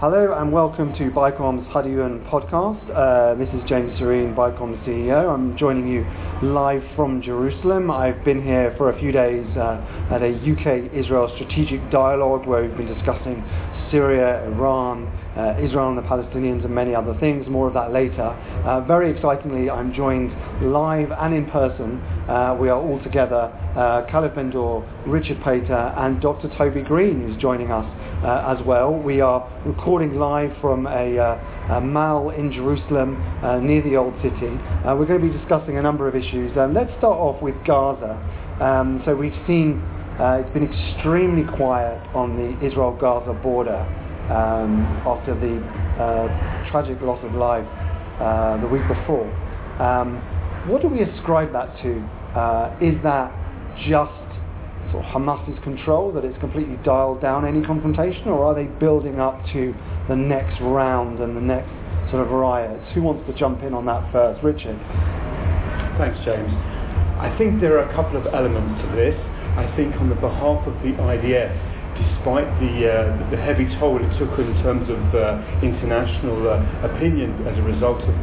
Hello and welcome to BICOM's Hadiyun podcast. This is James Serene, BICOM CEO. I'm joining you live from Jerusalem. I've been here for a few days at a UK-Israel strategic dialogue where we've been discussing Syria, Iran, Israel and the Palestinians and many other things. More of that later. Very excitingly, I'm joined live and in person. We are all together, Khaled Ben-Dor, Richard Pater and Dr. Toby Green, who's joining us as well. We are recording live from a mall in Jerusalem near the Old City. We're going to be discussing a number of issues. Let's start off with Gaza. So we've seen it's been extremely quiet on the Israel-Gaza border after the tragic loss of life the week before. What do we ascribe that to? Is that just sort of Hamas's control, that it's completely dialed down any confrontation, or are they building up to the next round and the next sort of riots? Who wants to jump in on that first? Richard? Thanks, James. I think there are a couple of elements to this. I think on the behalf of the IDF, despite the heavy toll it took in terms of international opinion as a result of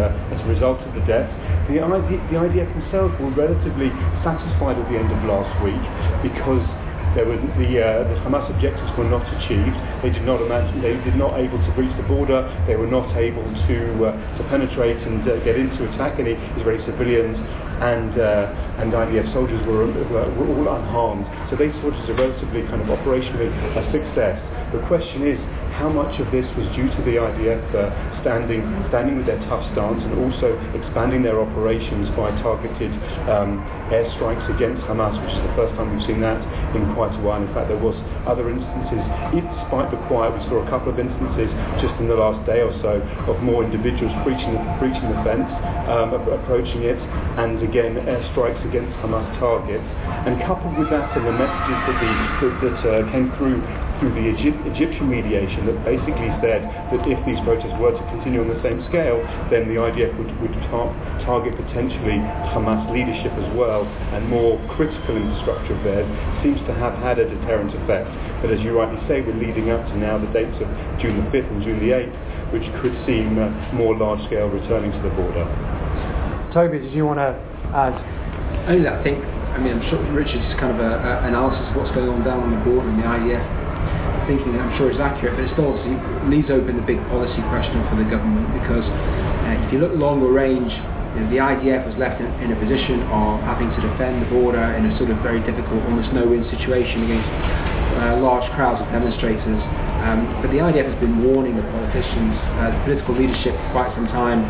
the deaths, the IDF themselves were relatively satisfied at the end of last week because the Hamas objectives were not achieved. They did not able to breach the border. They were not able to penetrate and get into attack any Israeli civilians, and IDF soldiers were all unharmed. So they saw it as a relatively kind of operationally a success. The question is, how much of this was due to the IDF standing with their tough stance and also expanding their operations by targeted airstrikes against Hamas, which is the first time we've seen that in quite a while. In fact, there was other instances, despite the quiet, we saw a couple of instances just in the last day or so of more individuals breaching the fence, approaching it, and again airstrikes against Hamas targets. And coupled with that and the messages that came through the Egyptian mediation that basically said that if these protests were to continue on the same scale, then the IDF would target potentially Hamas leadership as well, and more critical infrastructure of theirs, seems to have had a deterrent effect. But as you rightly say, we're leading up to now the dates of June the 5th and June the 8th, which could seem more large-scale returning to the border. Toby, did you want to add? Only that I'm sure Richard's kind of a analysis of what's going on down on the border and the IDF thinking that I'm sure is accurate, but it still obviously leaves open the big policy question for the government, because if you look longer range, the IDF was left in a position of having to defend the border in a sort of very difficult, almost no-win situation against large crowds of demonstrators. But the IDF has been warning the politicians, the political leadership for quite some time,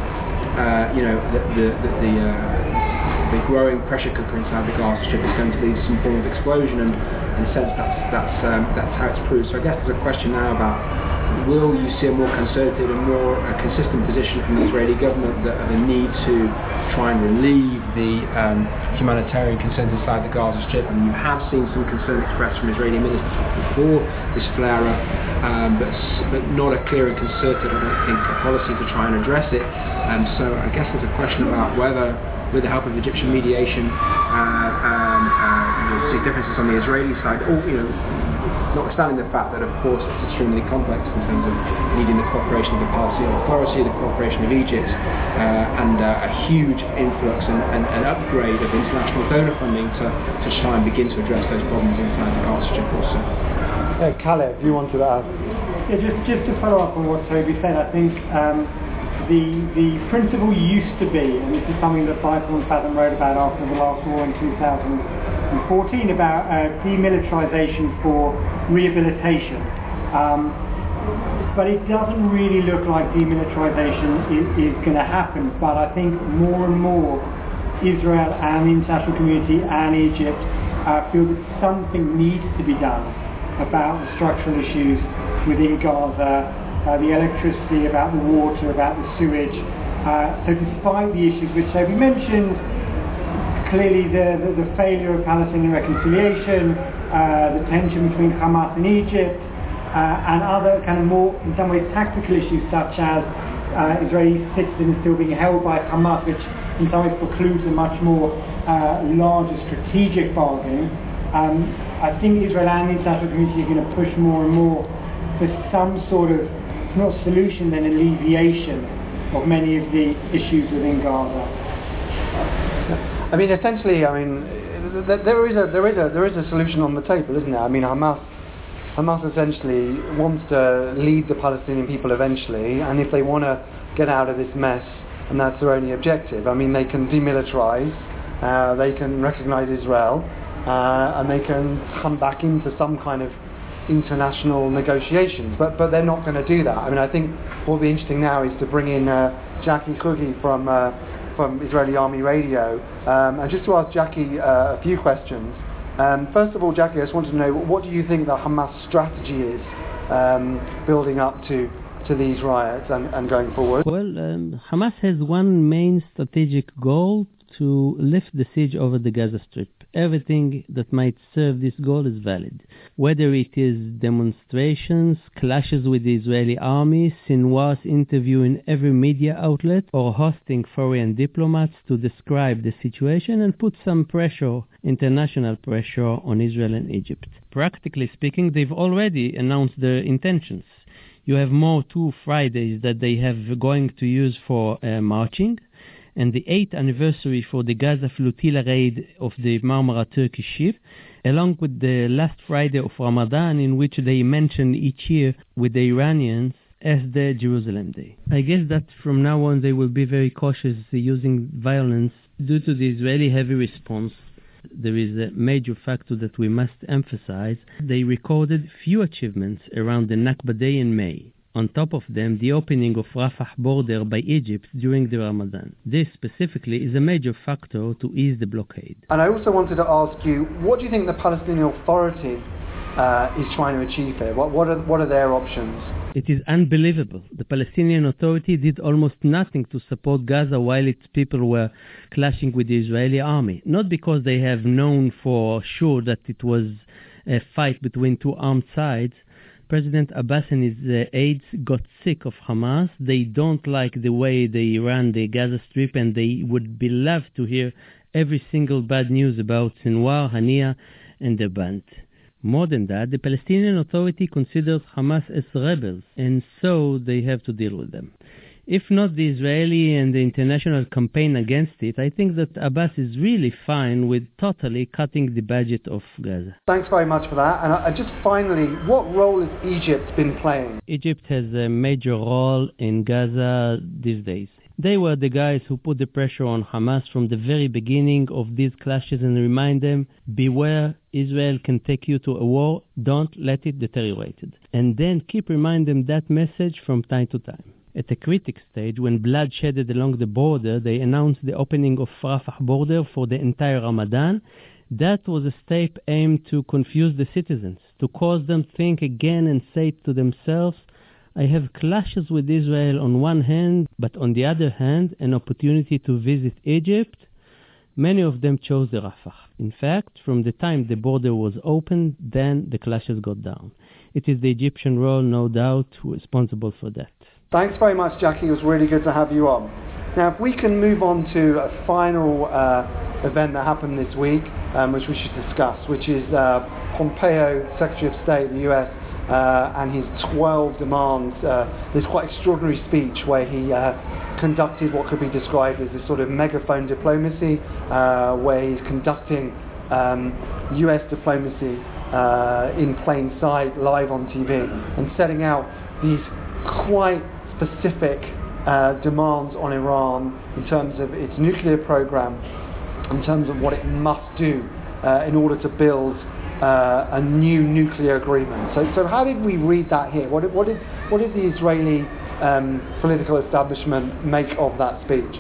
the growing pressure cooker inside the Gaza Strip is going to lead to some form of explosion, and in a sense that's how it's proved. So I guess there's a question now about, will you see a more concerted and more consistent position from the Israeli government that the need to try and relieve the humanitarian concerns inside the Gaza Strip? I mean, you have seen some concern expressed from Israeli ministers before this flare-up, but not a clear and concerted, I don't think, policy to try and address it. So I guess there's a question about whether, with the help of Egyptian mediation, you'll see differences on the Israeli side, or notwithstanding the fact that, of course, it's extremely complex in terms of needing the cooperation of the Palestinian Authority, the cooperation of Egypt, and a huge influx and upgrade of international donor funding to try and begin to address those problems inside the Gaza Strip also. Khaled, you wanted to add? Yeah, just to follow up on what Toby said, I think the principle used to be, and this is something that BICOM and Fathom wrote about after the last war in 2014, about demilitarization for rehabilitation. But it doesn't really look like demilitarization is going to happen. But I think more and more Israel and the international community and Egypt feel that something needs to be done about the structural issues within Gaza, the electricity, about the water, about the sewage. So despite the issues which Toby mentioned, clearly the failure of Palestinian reconciliation, the tension between Hamas and Egypt, and other kind of more, in some ways, tactical issues such as Israeli citizens still being held by Hamas, which in some ways precludes a much more larger strategic bargain. I think Israel and the international community are going to push more and more for some sort of if not solution, then alleviation of many of the issues within Gaza? I mean, essentially, there is a solution on the table, isn't there? I mean, Hamas essentially wants to lead the Palestinian people eventually, and if they want to get out of this mess, and that's their only objective, I mean, they can demilitarize, they can recognize Israel, and they can come back into some kind of international negotiations, but they're not going to do that. I mean, I think what will be interesting now is to bring in Jackie Hugi from Israeli Army Radio, and just to ask Jackie a few questions. First of all, Jackie, I just wanted to know, what do you think the Hamas strategy is building up to these riots and going forward? Well, Hamas has one main strategic goal: to lift the siege over the Gaza Strip. Everything that might serve this goal is valid. Whether it is demonstrations, clashes with the Israeli army, Sinwar's interview in every media outlet, or hosting foreign diplomats to describe the situation and put some pressure, international pressure, on Israel and Egypt. Practically speaking, they've already announced their intentions. You have more 2 Fridays that they have going to use for marching, and the 8th anniversary for the Gaza flotilla raid of the Marmara Turkish ship, along with the last Friday of Ramadan, in which they mention each year with the Iranians as the Jerusalem Day. I guess that from now on they will be very cautious using violence due to the Israeli heavy response. There is a major factor that we must emphasize. They recorded few achievements around the Nakba Day in May. On top of them, the opening of Rafah border by Egypt during the Ramadan. This specifically is a major factor to ease the blockade. And I also wanted to ask you, what do you think the Palestinian Authority is trying to achieve here? What are their options? It is unbelievable. The Palestinian Authority did almost nothing to support Gaza while its people were clashing with the Israeli army. Not because they have known for sure that it was a fight between 2 armed sides. President Abbas and his aides got sick of Hamas. They don't like the way they ran the Gaza Strip, and they would be loved to hear every single bad news about Sinwar, Hania, and the band. More than that, the Palestinian Authority considers Hamas as rebels, and so they have to deal with them. If not the Israeli and the international campaign against it, I think that Abbas is really fine with totally cutting the budget of Gaza. Thanks very much for that. And just finally, what role has Egypt been playing? Egypt has a major role in Gaza these days. They were the guys who put the pressure on Hamas from the very beginning of these clashes and remind them, beware, Israel can take you to a war, don't let it deteriorate. And then keep reminding them that message from time to time. At a critical stage, when blood shedded along the border, they announced the opening of Rafah border for the entire Ramadan. That was a step aimed to confuse the citizens, to cause them think again and say to themselves, I have clashes with Israel on one hand, but on the other hand, an opportunity to visit Egypt. Many of them chose the Rafah. In fact, from the time the border was opened, then the clashes got down. It is the Egyptian role, no doubt, responsible for that. Thanks very much, Jackie. It was really good to have you on. Now, if we can move on to a final event that happened this week, which we should discuss, which is Pompeo, Secretary of State of the US, and his 12 demands, this quite extraordinary speech where he conducted what could be described as a sort of megaphone diplomacy, where he's conducting US diplomacy in plain sight, live on TV, and setting out these quite specific demands on Iran in terms of its nuclear program, in terms of what it must do in order to build a new nuclear agreement. So how did we read that here? What did the Israeli political establishment make of that speech?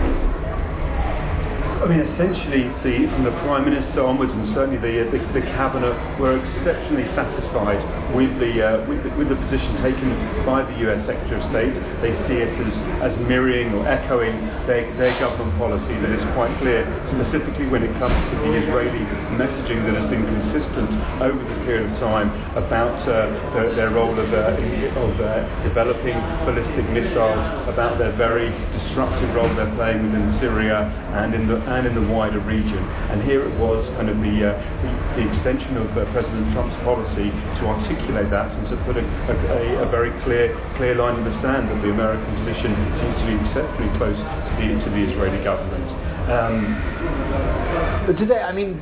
I mean, essentially, from the Prime Minister onwards, and certainly the Cabinet, were exceptionally satisfied with the position taken by the US Secretary of State. They see it as mirroring or echoing their government policy that is quite clear, specifically when it comes to the Israeli messaging that has been consistent over the period of time about their role of developing ballistic missiles, about their very destructive role they're playing within Syria and in the and in the wider region. And here it was kind of the extension of President Trump's policy to articulate that and to put a very clear line in the sand that the American position seems to be exceptionally close to the Israeli government. But today, I mean,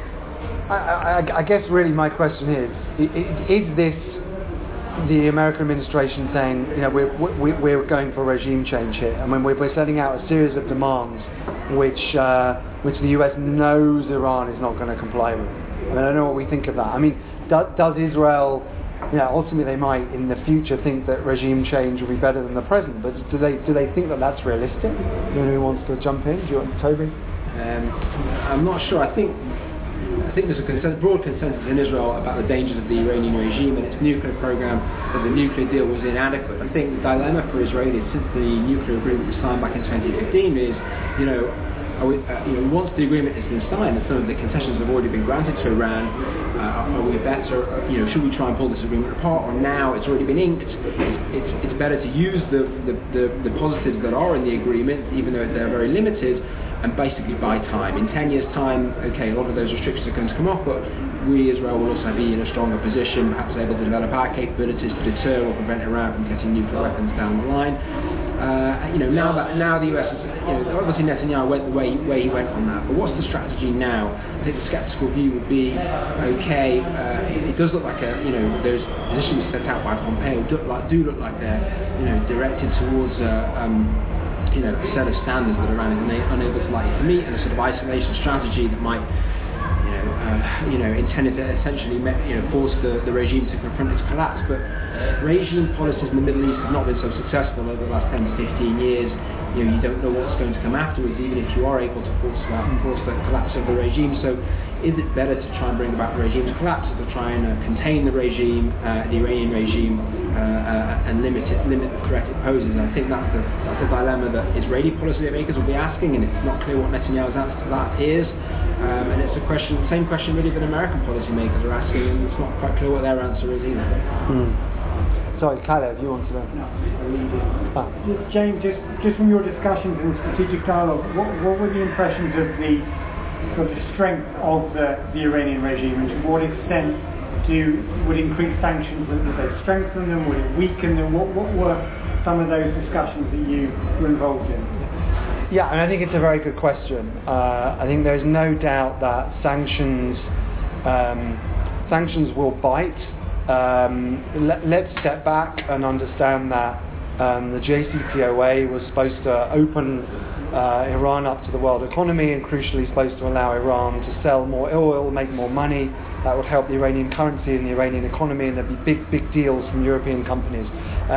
I guess really my question is this the American administration saying, you know, we're going for regime change here? I mean, we're setting out a series of demands which the US knows Iran is not going to comply with. I mean, I don't know what we think of that. I mean, does Israel, ultimately they might in the future think that regime change will be better than the present, but do they think that that's realistic? Anyone who wants to jump in? Do you want, Toby? I'm not sure. I think there's a broad consensus in Israel about the dangers of the Iranian regime and its nuclear program, that the nuclear deal was inadequate. I think the dilemma for Israelis since the nuclear agreement was signed back in 2015 is, once the agreement has been signed and some of the concessions have already been granted to Iran, are we better, should we try and pull this agreement apart, or now it's already been inked, it's better to use the positives that are in the agreement, even though they're very limited, and basically buy time. In 10 years' time, okay, a lot of those restrictions are going to come off, but we, Israel, will also be in a stronger position, perhaps able to develop our capabilities to deter or prevent Iran from getting nuclear weapons down the line. Now the US is, obviously Netanyahu went the way he went on that, but what's the strategy now? I think the sceptical view would be, it does look like those positions set out by Pompeo do look like they're, directed towards a set of standards that Iran is unable to likely to meet, and a sort of isolation strategy that might, intended to essentially, force the regime to confront its collapse. But regime policies in the Middle East have not been so successful over the last 10 to 15 years. You don't know what's going to come afterwards, even if you are able to force the collapse of the regime. So is it better to try and bring about the regime's collapse, or to try and contain the regime, the Iranian regime, and limit the threat it poses? And I think that's the dilemma that Israeli policymakers will be asking, and it's not clear what Netanyahu's answer to that is. And it's the same question really that American policymakers are asking, and it's not quite clear what their answer is either. Sorry, Caleb, you want to know? James, just from your discussions in strategic dialogue, what were the impressions of the sort of strength of the Iranian regime, and to what extent would increased sanctions, would they strengthen them, would it weaken them? What were some of those discussions that you were involved in? Yeah, and I think it's a very good question. I think there's no doubt that sanctions will bite. Let's step back and understand that the JCPOA was supposed to open Iran up to the world economy, and crucially supposed to allow Iran to sell more oil, make more money. That would help the Iranian currency and the Iranian economy, and there'd be big deals from European companies.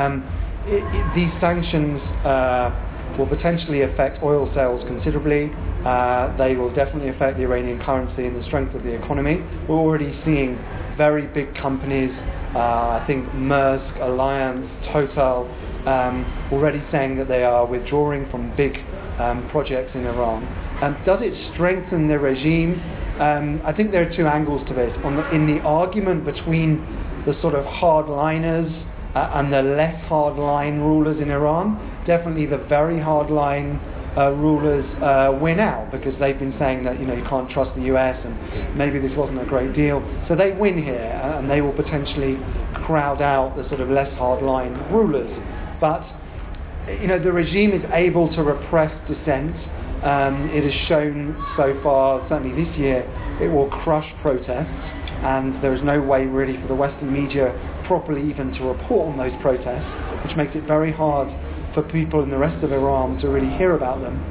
These sanctions will potentially affect oil sales considerably. They will definitely affect the Iranian currency and the strength of the economy. We're already seeing very big companies, I think Maersk, Alliance, Total, already saying that they are withdrawing from big projects in Iran. Does it strengthen the regime? I think there are two angles to this. In the argument between the sort of hardliners and the less hardline rulers in Iran, definitely the very hardline rulers win out, because they've been saying that you can't trust the US and maybe this wasn't a great deal. So they win here, and they will potentially crowd out the sort of less hardline rulers. But the regime is able to repress dissent. It has shown so far, certainly this year, it will crush protests, and there is no way really for the Western media properly even to report on those protests, which makes it very hard for people in the rest of Iran to really hear about them.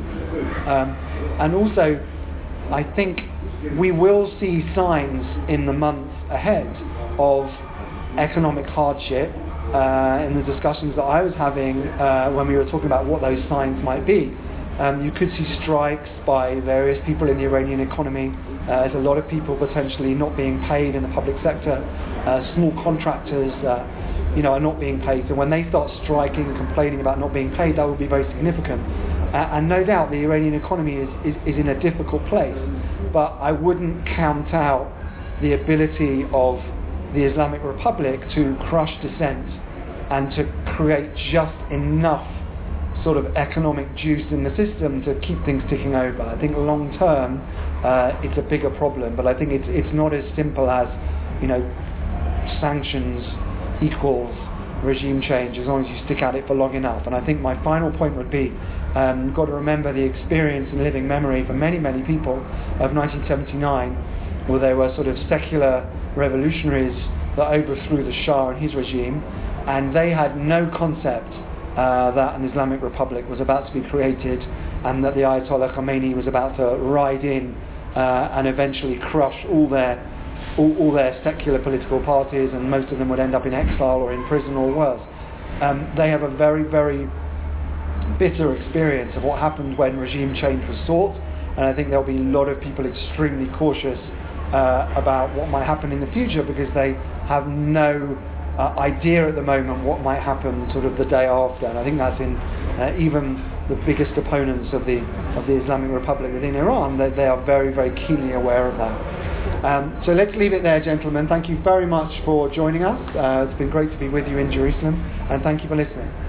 And also, I think we will see signs in the months ahead of economic hardship. In the discussions that I was having when we were talking about what those signs might be, you could see strikes by various people in the Iranian economy. There's a lot of people potentially not being paid in the public sector. Small contractors are not being paid. So when they start striking and complaining about not being paid, that will be very significant. And no doubt the Iranian economy is in a difficult place. But I wouldn't count out the ability of the Islamic Republic to crush dissent and to create just enough sort of economic juice in the system to keep things ticking over. I think long term it's a bigger problem, but I think it's not as simple as, sanctions equals regime change as long as you stick at it for long enough. And I think my final point would be, you've got to remember the experience and living memory for many, many people of 1979, where there were sort of secular revolutionaries that overthrew the Shah and his regime, and they had no concept that an Islamic Republic was about to be created, and that the Ayatollah Khomeini was about to ride in and eventually crush all their secular political parties, and most of them would end up in exile or in prison or worse. They have a very, very bitter experience of what happened when regime change was sought, and I think there'll be a lot of people extremely cautious about what might happen in the future, because they have no idea at the moment what might happen sort of the day after. And I think that's in even the biggest opponents of the Islamic Republic within Iran, they are very, very keenly aware of that. So let's leave it there, gentlemen. Thank you very much for joining us. It's been great to be with you in Jerusalem, and thank you for listening.